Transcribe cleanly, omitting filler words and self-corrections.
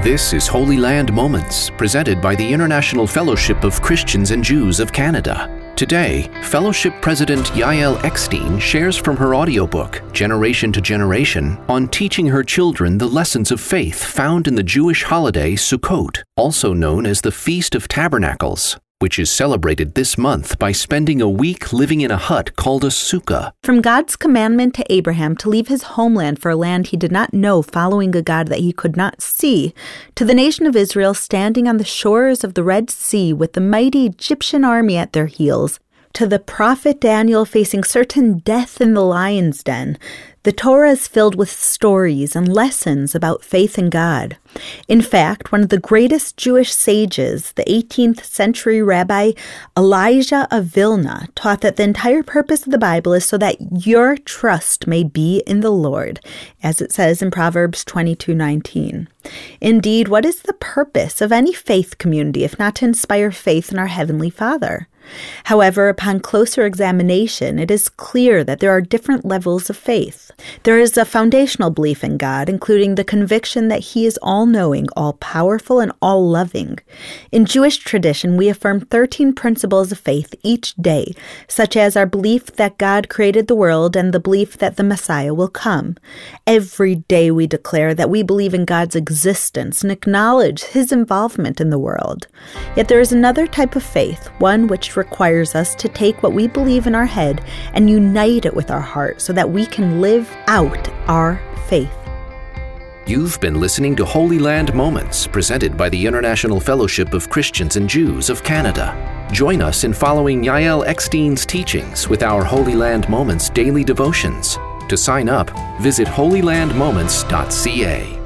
This is Holy Land Moments, presented by the International Fellowship of Christians and Jews of Canada. Today, Fellowship President Yael Eckstein shares from her audiobook, Generation to Generation, on teaching her children the lessons of faith found in the Jewish holiday Sukkot, also known as the Feast of Tabernacles, which is celebrated this month by spending a week living in a hut called a sukkah. From God's commandment to Abraham to leave his homeland for a land he did not know, following a God that he could not see, to the nation of Israel standing on the shores of the Red Sea with the mighty Egyptian army at their heels, to the prophet Daniel facing certain death in the lion's den, the Torah is filled with stories and lessons about faith in God. In fact, one of the greatest Jewish sages, the 18th century Rabbi Elijah of Vilna, taught that the entire purpose of the Bible is so that your trust may be in the Lord, as it says in Proverbs 22:19. Indeed, what is the purpose of any faith community if not to inspire faith in our Heavenly Father? However, upon closer examination, it is clear that there are different levels of faith. There is a foundational belief in God, including the conviction that He is all-knowing, all-powerful, and all-loving. In Jewish tradition, we affirm 13 principles of faith each day, such as our belief that God created the world and the belief that the Messiah will come. Every day we declare that we believe in God's existence and acknowledge His involvement in the world. Yet there is another type of faith, one which requires us to take what we believe in our head and unite it with our heart so that we can live out our faith. You've been listening to Holy Land Moments, presented by the International Fellowship of Christians and Jews of Canada. Join us in following Yael Eckstein's teachings with our Holy Land Moments daily devotions. To sign up, visit holylandmoments.ca.